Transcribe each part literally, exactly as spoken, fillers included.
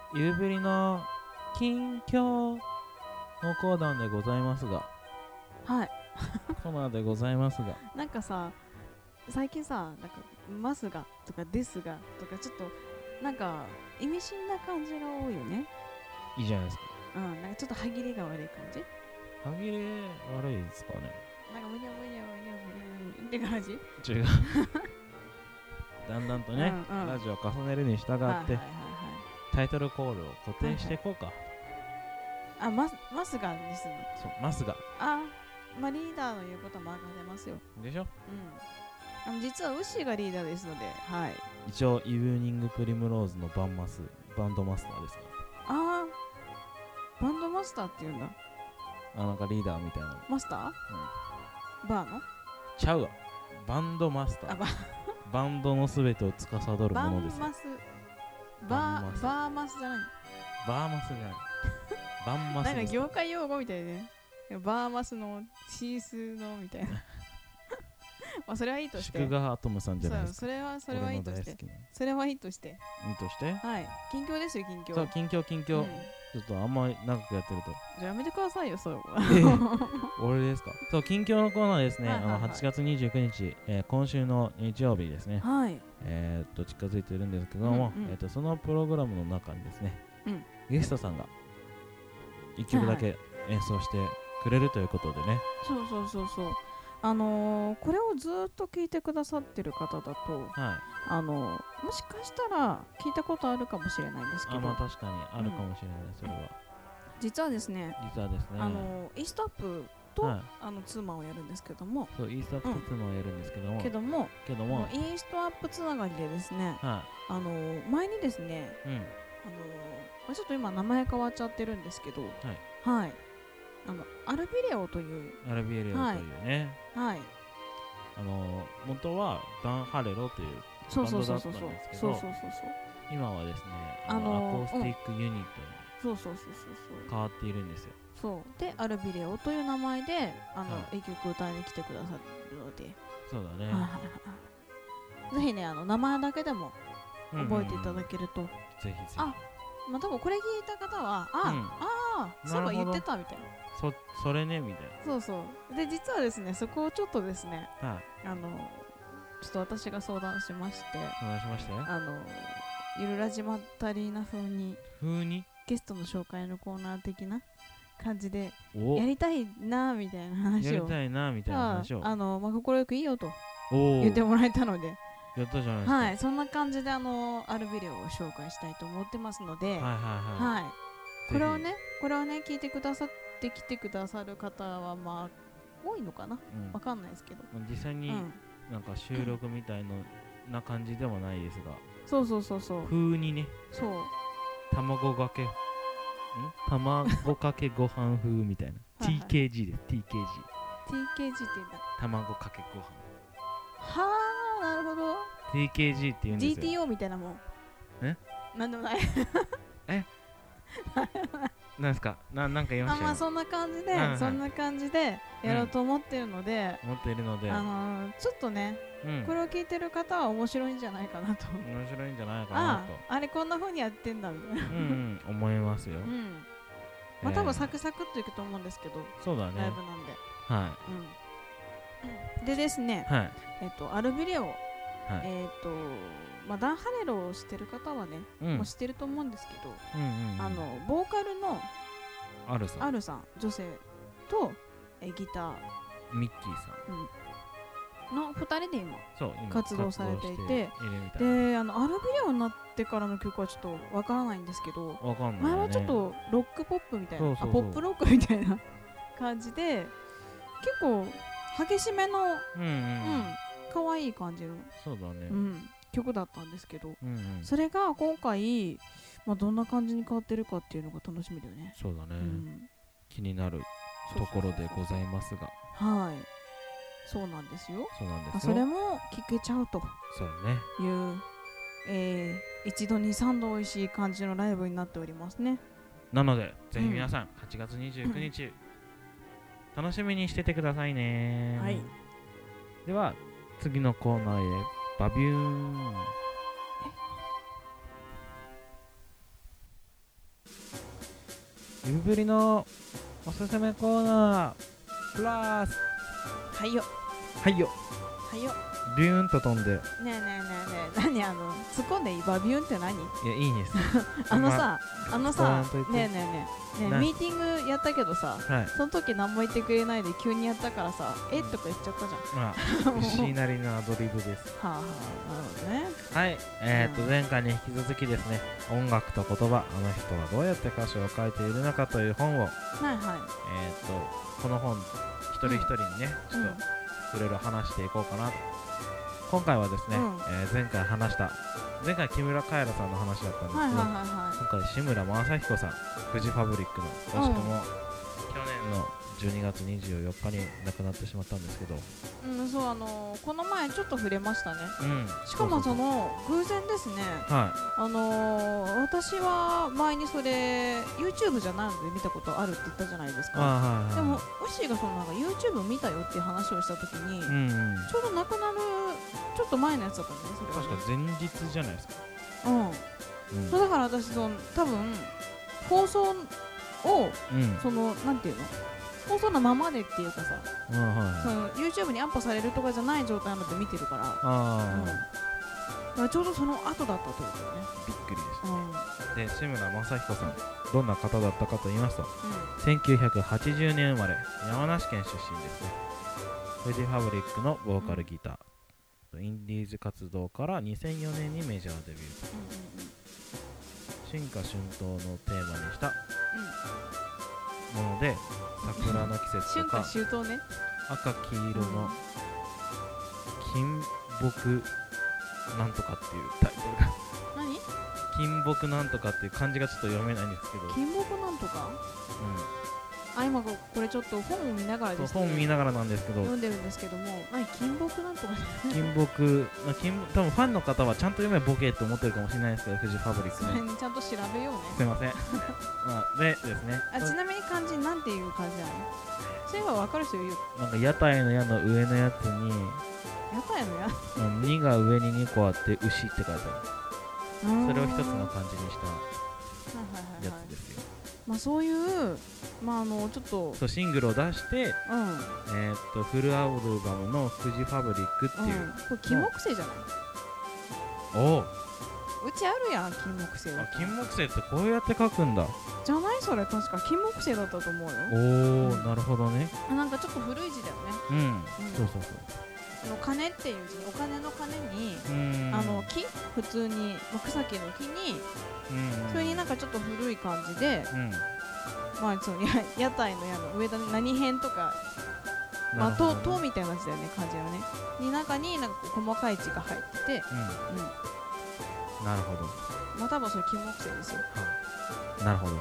ゆうぶりの近況のコーナーでございますが、 はいコーナーでございますが、 なんかさ、最近さ、なんかますがとかですがとかちょっとなんか意味深な感じが多いよね。 いいじゃないですか。 うん、なんかちょっと歯切れが悪い感じ。 歯切れ悪いですかね。 なんかむにゃむにゃむにゃむにゃって感じ。 違う。だんだんとね、 うんうん、 ラジオを重ねるに従って、 はいはいはいはい、 タイトルコールを固定していこうか。 あ、マスマスがですね。 そう、ますが。 あ、まあリーダーの言うことは任せますよ。 でしょ。 うん。あの実はウッシーがリーダーですので、はい。 一応、イブニングプリムローズのバンマス、バンドマスターですが。 あー、バンドマスターって言うんだ。 あ、なんかリーダーみたいな。 マスター、 うん。 バーのちゃうわ。バンドマスター。 あ、ババンドのすべてを司るバものですよ。 ンマス、 ババー、 ンマスバーマスじゃない。 バーマスじゃない。バンマスなんかです。 業界用語みたいね。バーマスのシースーのみたいな。まあそれはいいとして。 祝賀アトムさんじゃないそう、 ですか。 それはそれはいいとして。 俺の大好きなそれはいいとして。 いいとして。 はい。近況ですよ、近況。 そう、近況近況、 うん、 ちょっとあんまり長くやってると。 じゃあやめてくださいよ、そう。 俺ですか。そう、近況のコーナーですね。 はいはいはい、 あのはちがつにじゅうくにち、えー、今週の日曜日ですね。 はい。 えー、っと近づいているんですけども、 うんうん、 えー、っとそのプログラムの中にですね、 うん、 ゲストさんがいっきょくだけ演奏してくれるということでね。 そうそうそうそう。あのー、これをずっと聞いてくださってる方だと、 はい。 あのー、もしかしたら聞いたことあるかもしれないんですけど、 あ、まあ確かにあるかもしれない、それは。 実はですね、 実はですね、 あのー、イーストアップと、 はい、 あのツーマンをやるんですけども、 そう、イーストアップツーマンをやるんですけども、 けども、 けども、 イーストアップつながりでですね、 はあのー、前にですね、 い、うん、 あのー、ちょっと今名前変わっちゃってるんですけど、はい、はい、あのアルビレオという、 アルビエレオというね、 はい、 あのー、元はダン・ハレロというそうバンドだったんそうそうそうそうですけど、 そうそうそう今はですね、ああの、 のー、 アコースティックユニットにそうそうそうそうそう変わっているんですよ。 そうでアルビレオという名前であの、 はい、 一曲歌いに来てくださるので、 そうだね、 はいはいはい、ぜひね、あの名前だけでも覚えていただけると、うんうんうん、 ぜひぜひ。 あ、まあ多分これ聞いた方はあ、うん、ああ、そういえば言ってたみたいな、 そそれねみたいな。 そうそうで、実はですね、そこをちょっとですね、 はい、 あのちょっと私が相談しまして、 お願いしましたよ。 あのゆるラジマッタリーナ風に風にゲストの紹介のコーナー的な感じでおやりたいなみたいな話をやりたいなみたいな話をあの、まあ、心よくいいよとお言ってもらえたので、 やったじゃないですか。 はい、そんな感じであのアルビレオを紹介したいと思ってますので、はいはいはいはい、 はい、これをねこれをね聞いてくださってきてくださる方はまあ多いのかな、うん、わかんないですけど、 実際になんか収録みたいのな感じではないですが、 そうそうそうそう風にね、 そう卵かけん卵かけご飯風みたいなはい、はい、ティーケージー です。 ティーケージーティーケージー って言うんだ。 卵かけご飯。 はあ、なるほど。 ティーケージー って言うんですよ。 ジーティーオー みたいなもん。 えなんでもないえなんですか、な、なんか言いましたよ。 あ、まあそんな感じで、 はいはい、 そんな感じでやろうと思ってるので、 うん、思っているので、 あのー、ちょっとね、うん、これを聞いてる方は面白いんじゃないかなと。 面白いんじゃないかなと。 ああ、あれこんな風にやってんだみたいなうん、 うん、思いますよ。うん、 まあ多分サクサクっといくと思うんですけど、 そうだね、 ライブなんで、 はい、 うん、でですね、 はい、 えっとアルビレオ、はい、 えっとまあダンハレロをしてる方はね、うん、もう知ってると思うんですけど、うんうんうん、あのボーカルのアルさん、 アルさん、女性とえギターミッキーさん、 うん、のふたりで今そう今活動されていて、 いいであのアルビレオになってからの曲はちょっとわからないんですけど、 わかんない、ね、 前はちょっとロックポップみたいな、 そうそうそう、 あ、ポップロックみたいな感じで結構激しめの、うんうんうん、可愛い感じの、 そうだね、 うん、曲だったんですけど、 うんうん、それが今回、まあ、どんな感じに変わってるかっていうのが楽しみだよね。 そうだね、うん、気になるところでございますが、 はい、そうなんですよ。 そうなんですよ、 まあ、それも聞けちゃうという、ね、えー、一度にさんど美味しい感じのライブになっておりますね。 なのでぜひ皆さん、うん、はちがつにじゅうくにち、うん、楽しみにしててくださいね。はい、では次のコーナーへバビューン。 指ぶりのおすすめコーナープラスはいよはいよはいよビューンと飛んで。 ねえねえねえねえ何あの突っ込んでいいバビューンって何？ いやいいんですあのさあのさ突っ込まんといてねえねえねえねえミーティングやったけどさ、 はい、 その時何も言ってくれないで急にやったからさ、えっとか言っちゃったじゃん。まあ石なりのアドリブです。 はあはあ、なるほどね。 はいえー、っと、うん、前回に引き続きですね、音楽と言葉、あの人はどうやって歌詞を書いているのかという本を、はいはい、えー、っとこの本一人一人にね、うん、ちょっといろいろ話していこうかなと。今回はですね、うん、えー、前回話した前回木村カエラさんの話だったんですけど、はいはいはいはい、今回志村正彦さん、フジファブリックの、惜しくも、うん、去年のじゅうにがつにじゅうよっかに亡くなってしまったんですけど、 うん、そう、あのー、この前ちょっと触れましたね、うん、しかもその偶然ですね、はい、あのー、私は前にそれ YouTube じゃないので見たことあるって言ったじゃないですか、はいはい、でもウッシーがそのなんか YouTube 見たよっていう話をしたときに、うんうん、ちょうど亡くなるちょっと前のやつだったんですね、それは、ね、 確か前日じゃないですか。 うん、うん、そうだから私その多分放送を、うん、そのなんていうの放送のままでっていうかさ、うんはい、その YouTube にアップされるとかじゃない状態なので見てるから、あ、うん、だからちょうどその後だったってことだよね。 びっくりです、うん、で志村正彦さんどんな方だったかと言いますと、うん、せんきゅうひゃくはちじゅうねん生まれ、山梨県出身ですね。フジファブリックのボーカルギター、うん、インディーズ活動からにせんよねんにメジャーデビュー、うんうんうん、春夏春冬のテーマにした、うん、もので桜の季節とか春夏秋冬ね、 赤黄色の金木なんとかっていうタイトルが何？ 金木なんとかっていう漢字がちょっと読めないんですけど、 金木なんとか、うん、あ、今これちょっと本を見ながらですね、 本見ながらなんですけど読んでるんですけども、何金木なんとか金木金多分ファンの方はちゃんと読めボケって思ってるかもしれないですけど、フジファブリックね、 それにちゃんと調べようね、 すいませんまあ、でですね、 あ、ちなみに漢字なんていう漢字なの？そういえば分かる人いる？ なんか屋台の屋の上のやつに屋台の屋にが上ににこあって牛って書いてある、それを一つの漢字にしたやつですよ。 まあそういうまああのちょっとそうシングルを出して、うん、えー、っとフルアルバムのフジファブリックっていう、うん、 これ金木犀じゃない？ おう、 うちあるやん金木犀。 あ、金木犀ってこうやって書くんだ。 じゃないそれ、確か金木犀だったと思うよ。 おー、うん、なるほどね。 あ、なんかちょっと古い字だよね。 うん、うん、そうそうそう。 の金っていう字、お金の金に、あの木、普通に、まあ、草木の木に、それになんかちょっと古い感じで、うん、まあその屋台の屋の上田何辺とか、まあ塔塔みたいな字だよね、漢字のね。に中になんか細かい字が入ってて、うん、うん、 なるほど。 まあ多分それ金木犀ですよ。はあ、なるほど。うん、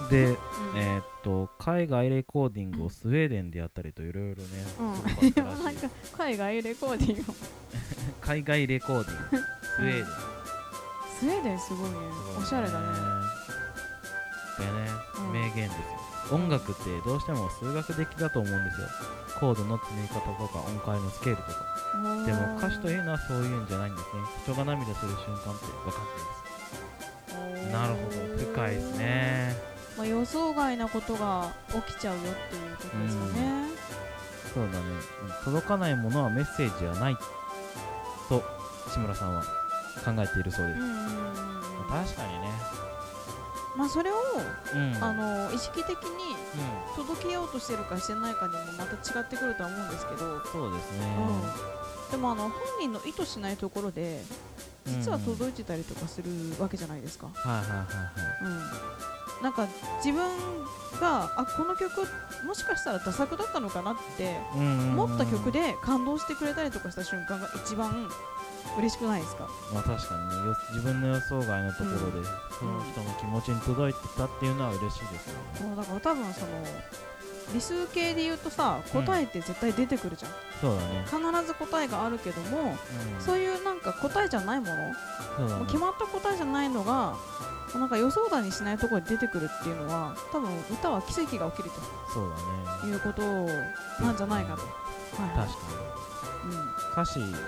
で、うん、えー、っと海外レコーディングをスウェーデンでやったりといろいろね。 うん、なんか海外レコーディング。 海外レコーディング。スウェーデン。 スウェーデンすごいね。おしゃれだね。 でね、うん、名言ですよ。音楽ってどうしても数学的だと思うんですよ。コードの積み方とか音階のスケールとか。でも歌詞というのはそういうんじゃないんですね。人が涙する瞬間って分かっています。なるほど、深いですね。 まあ、予想外なことが起きちゃうよっていうことですかね。うん、 そうだね。届かないものはメッセージはないと志村さんは考えているそうです。うんうんうん、確かにね。 まあそれを、うん、あの意識的に届けようとしてるかしてないかにもまた違ってくるとは思うんですけど、 そうですね、 うん、でもあの本人の意図しないところで実は届いてたりとかするわけじゃないですか。はいはいはいはい、うん、なんか自分があこの曲もしかしたらダ作だったのかなって思った曲で感動してくれたりとかした瞬間が一番嬉しくないですか？ まあ確かにね、よ自分の予想外のところで、うん、その人の気持ちに届いてたっていうのは嬉しいですよね。 そうだから多分その理数系で言うとさ、答えって絶対出てくるじゃん、うん、そうだね。必ず答えがあるけども、うん、そういうなんか答えじゃないもの、そうだね、もう決まった答えじゃないのがなんか予想だにしないところに出てくるっていうのは多分歌は奇跡が起きると、そうだね、いうことなんじゃないかと、うん、はいはい、確かに、うん、歌詞はね、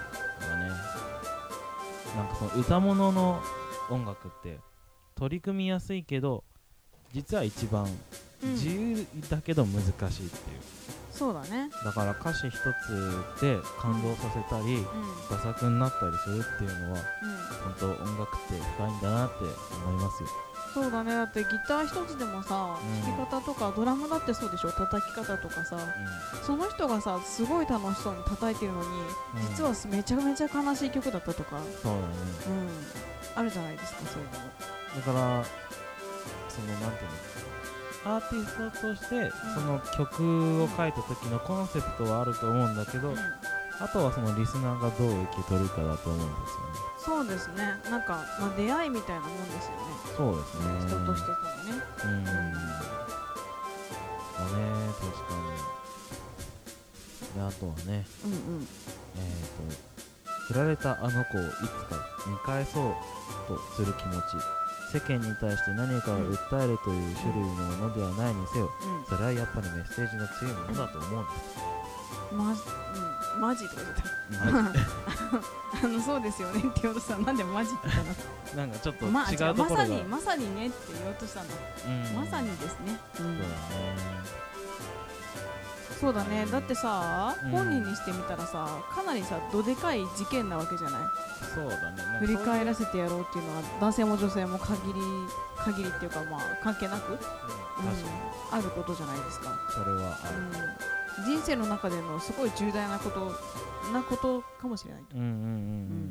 なんかその歌物の音楽って取り組みやすいけど実は一番自由だけど難しいっていう、うん、 そうだね。 だから歌詞一つで感動させたり、うん、ダ作になったりするっていうのは、うん、本当音楽って深いんだなって思いますよ。 そうだね。だってギター一つでもさ、うん、弾き方とかドラムだってそうでしょ、叩き方とかさ、うん、その人がさすごい楽しそうに叩いてるのに、うん、実はめちゃめちゃ悲しい曲だったとか、 そうだね、 うん、あるじゃないですか、そういうの。 だからそのなんていうの、アーティストとしてその曲を書いた時のコンセプトはあると思うんだけど、うん、あとはそのリスナーがどう受け取るかだと思うんですよね。 そうですね。なんか、まあ、出会いみたいなもんですよね。 そうですね。 人と人とのね。うん。うん、まあね、 確かに。で、あとはね、うんうん、えっと、振られたあの子をいつか見返そうとする気持ち。世間に対して何かを訴えるという種類のものではないにせよ、うん、それはやっぱりメッセージの強いものだと思うんです。 ま、うん、マジとか言ったあのそうですよねって言おうとしたらなんでマジって言ったのなんかちょっと違うところが、ま、 まさにまさにねって言おうとしたの、うん、まさにですね、うん、そうだね。そうだね。だってさ、うん、本人にしてみたらさかなりさどでかい事件なわけじゃない。 そうだね。 振り返らせてやろうっていうのは男性も女性も限り限りっていうかまあ関係なく、うんうん、あることじゃないですか。 それはある、 うん、人生の中でのすごい重大なことなことかもしれないと。うんうんうんうん、うん、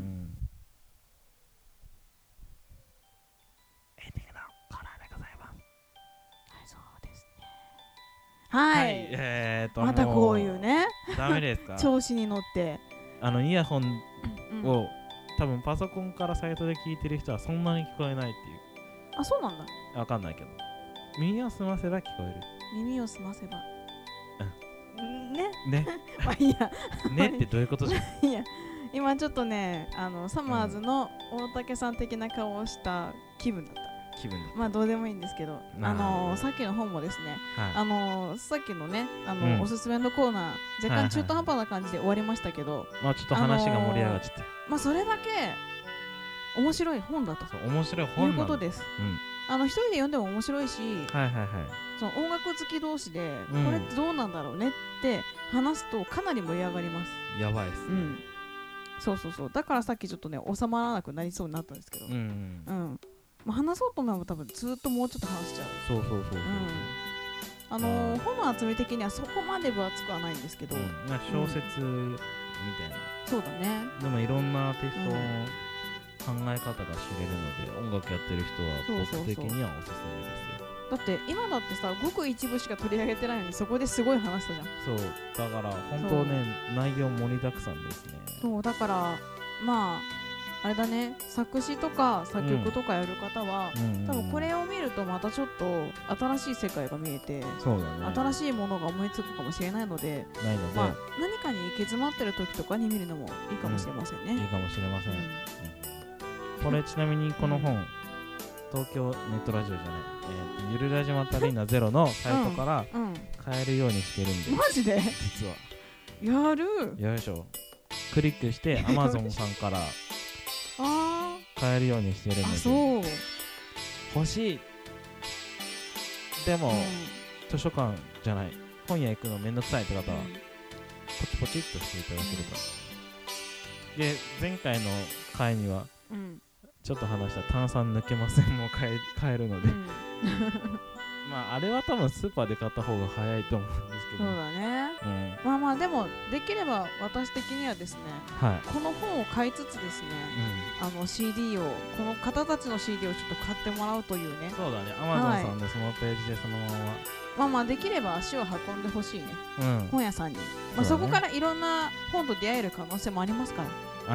エンディングのコーナーでございます。 はい、そうですね。はい、はい、えー、とまたこういうねダメですか調子に乗ってあのイヤホンを、うん、多分パソコンからサイトで聞いてる人はそんなに聞こえないっていう。 あ、そうなんだ。 わかんないけど耳を澄ませば聞こえる。 耳を澄ませば、うん、ねねまあいいやねってどういうことじゃんいや今ちょっとねあのサマーズの大竹さん的な顔をした気分だった。 気分だった。 まあどうでもいいんですけど、あのー、さっきの本もですね、はい、あのー、さっきのねあのーうん、おすすめのコーナー若干中途半端な感じで終わりましたけど、はいはいはい、 まあちょっと話が盛り上がっちゃって、 あのー、まあそれだけ面白い本だと面白い本いうことです、うん、あの一人で読んでも面白いし、はいはいはい、その音楽好き同士で、うん、これってどうなんだろうねって話すとかなり盛り上がります。 やばいですね、うん、 そうそうそう。だからさっきちょっとね収まらなくなりそうになったんですけど、うんうんうんまあ、話そうと思えば多分ずっともうちょっと話しちゃう。 そうそうそうそう、うんあのー、本の集め的にはそこまで分厚くはないんですけど、うん、 まあ小説みたいな、 そうだね。 でもいろんなアーティストの考え方が知れるので、音楽やってる人は僕的にはおすすめですよ。 だって今だってさごく一部しか取り上げてないのにそこですごい話したじゃん。 そうだから本当ね内容盛りだくさんですね。 そうだからまああれだね、作詞とか作曲とかやる方は、うん、多分これを見るとまたちょっと新しい世界が見えて、 そうだね、 新しいものが思いつくかもしれないので、 ないので、 まあ、何かに行き詰まってる時とかに見るのもいいかもしれませんね、 うん、いいかもしれません、うん、これちなみにこの本、うん、東京ネットラジオじゃない、えー、ゆるラジマタリーナゼロのサイトから買えるようにしてるんで、 マジで実はやるよいしょ、クリックして Amazon さんからあ買えるようにしてるので、 そう欲しいでも、うん、図書館じゃない本屋行くのめんどくさいって方は、うん、ポチポチっとしていただけるから、うん、で前回の回には、うん、ちょっと話した炭酸抜けませんも買え、買えるので、うん、まああれは多分スーパーで買った方が早いと思うんですけど、 そうだね、うん、まあまあでもできれば私的にはですね、はい、この本を買いつつですね、うん、あの シーディー をこの方たちの シーディー をちょっと買ってもらうというね。 そうだね、 Amazon さんでそのページでそのまま、 まあまあできれば足を運んでほしいね、うん、本屋さんに、まあ、そこからいろんな本と出会える可能性もありますから。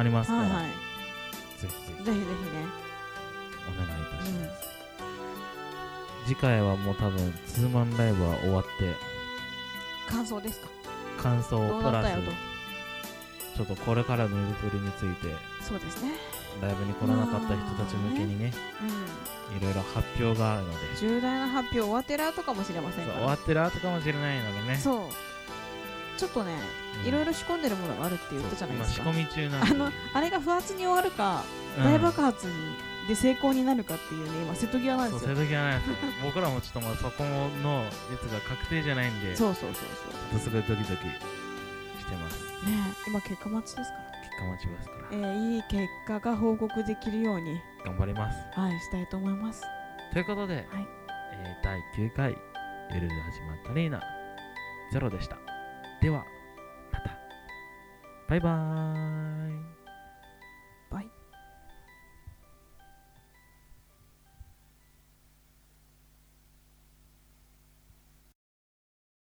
ありますから、はいはい、ぜひぜひぜひぜひねお願いいたします、うん、次回はもう多分ツーマンライブは終わって感想ですか。 感想プラスちょっとこれからの呼び取りについて、 そうですね、 ライブに来らなかった人たち向けにね、うん、いろいろ発表があるので、 重大な発表終わってる後かもしれませんから、 終わってる後かもしれないのでね、そうちょっとね、うん、いろいろ仕込んでるものがあるって言ったじゃないですか。 今仕込み中なんで、 あのあれが不発に終わるか、うん、大爆発にで成功になるかっていうね今瀬戸際なんですよ。 そう瀬戸際なんですよ僕らもちょっとまあそこのやつが確定じゃないんでそうそうそうそうすごいドキドキしてますね。今結果待ちですから結果待ちますから、 えー、いい結果が報告できるように頑張ります。 はいしたいと思います。ということで、はいえー、だいきゅうかいゆるで始まったリーナゼロでした。ではまたバイバーイ。